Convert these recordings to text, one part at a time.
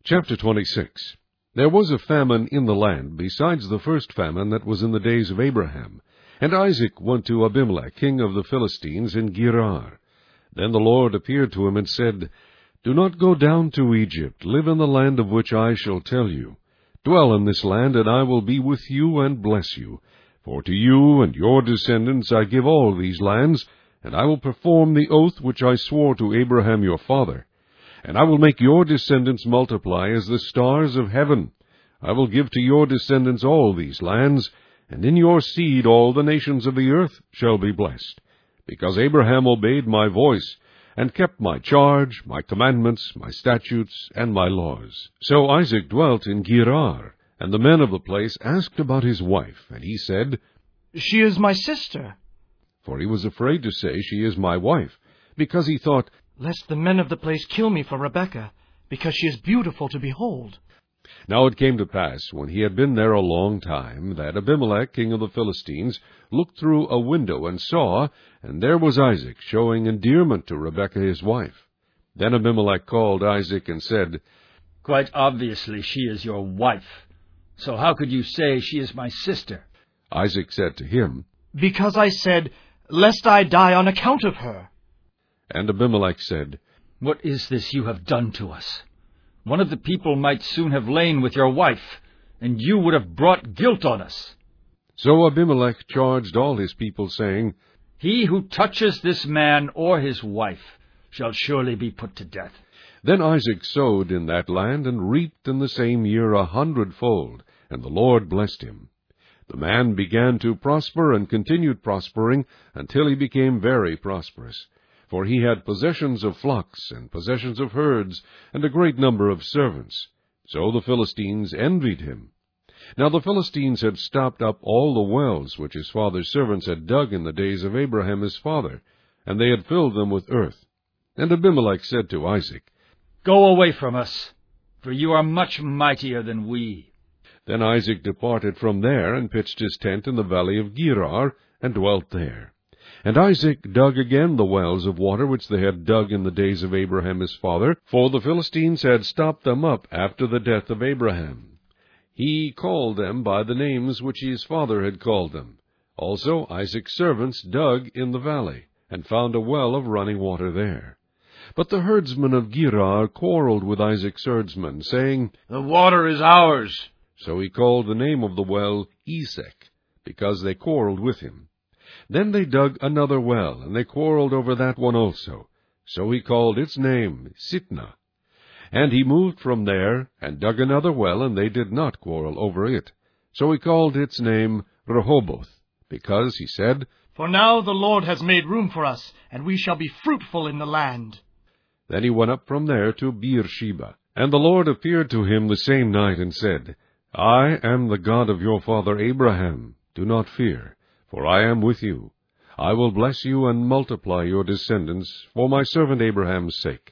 Chapter 26. There was a famine in the land, besides the first famine that was in the days of Abraham. And Isaac went to Abimelech, king of the Philistines, in Gerar. Then the Lord appeared to him and said, Do not go down to Egypt. Live in the land of which I shall tell you. Dwell in this land, and I will be with you and bless you. For to you and your descendants I give all these lands, and I will perform the oath which I swore to Abraham your father. And I will make your descendants multiply as the stars of heaven. I will give to your descendants all these lands, and in your seed all the nations of the earth shall be blessed. Because Abraham obeyed my voice, and kept my charge, my commandments, my statutes, and my laws. So Isaac dwelt in Gerar, and the men of the place asked about his wife, and he said, She is my sister. For he was afraid to say, She is my wife, because he thought, Lest the men of the place kill me for Rebekah, because she is beautiful to behold. Now it came to pass, when he had been there a long time, that Abimelech, king of the Philistines, looked through a window and saw, and there was Isaac, showing endearment to Rebekah his wife. Then Abimelech called Isaac and said, Quite obviously she is your wife. So how could you say she is my sister? Isaac said to him, Because I said, Lest I die on account of her. And Abimelech said, What is this you have done to us? One of the people might soon have lain with your wife, and you would have brought guilt on us. So Abimelech charged all his people, saying, He who touches this man or his wife shall surely be put to death. Then Isaac sowed in that land, and reaped in the same year 100-fold, and the Lord blessed him. The man began to prosper, and continued prospering, until he became very prosperous. For he had possessions of flocks, and possessions of herds, and a great number of servants. So the Philistines envied him. Now the Philistines had stopped up all the wells which his father's servants had dug in the days of Abraham his father, and they had filled them with earth. And Abimelech said to Isaac, Go away from us, for you are much mightier than we. Then Isaac departed from there, and pitched his tent in the valley of Gerar, and dwelt there. And Isaac dug again the wells of water which they had dug in the days of Abraham his father, for the Philistines had stopped them up after the death of Abraham. He called them by the names which his father had called them. Also Isaac's servants dug in the valley, and found a well of running water there. But the herdsmen of Gerar quarreled with Isaac's herdsmen, saying, The water is ours. So he called the name of the well Esek, because they quarreled with him. Then they dug another well, and they quarreled over that one also. So he called its name Sitnah. And he moved from there, and dug another well, and they did not quarrel over it. So he called its name Rehoboth, because, he said, For now the Lord has made room for us, and we shall be fruitful in the land. Then he went up from there to Beersheba. And the Lord appeared to him the same night, and said, I am the God of your father Abraham. Do not fear. For I am with you. I will bless you and multiply your descendants for my servant Abraham's sake.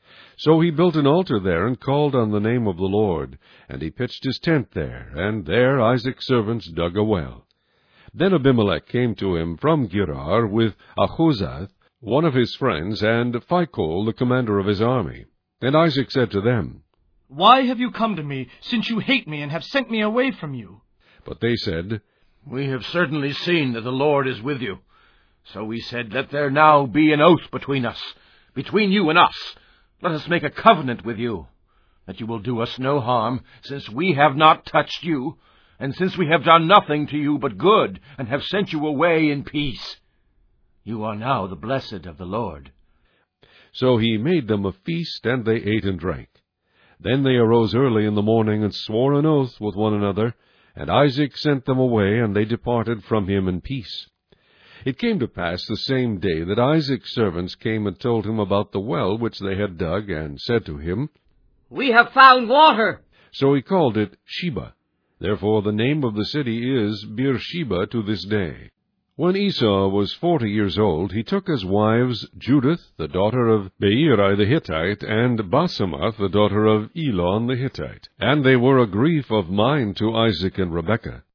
So he built an altar there, and called on the name of the Lord. And he pitched his tent there, and there Isaac's servants dug a well. Then Abimelech came to him from Gerar with Ahuzath, one of his friends, and Phicol, the commander of his army. And Isaac said to them, Why have you come to me, since you hate me and have sent me away from you? But they said, We have certainly seen that the Lord is with you. So we said, Let there now be an oath between us, between you and us. Let us make a covenant with you, that you will do us no harm, since we have not touched you, and since we have done nothing to you but good, and have sent you away in peace. You are now the blessed of the Lord. So he made them a feast, and they ate and drank. Then they arose early in the morning, and swore an oath with one another, and Isaac sent them away, and they departed from him in peace. It came to pass the same day that Isaac's servants came and told him about the well which they had dug, and said to him, We have found water. So he called it Sheba. Therefore the name of the city is Beersheba to this day. When Esau was 40 years old, he took as wives Judith, the daughter of Beeri the Hittite, and Basemath, the daughter of Elon the Hittite. And they were a grief of mind to Isaac and Rebekah.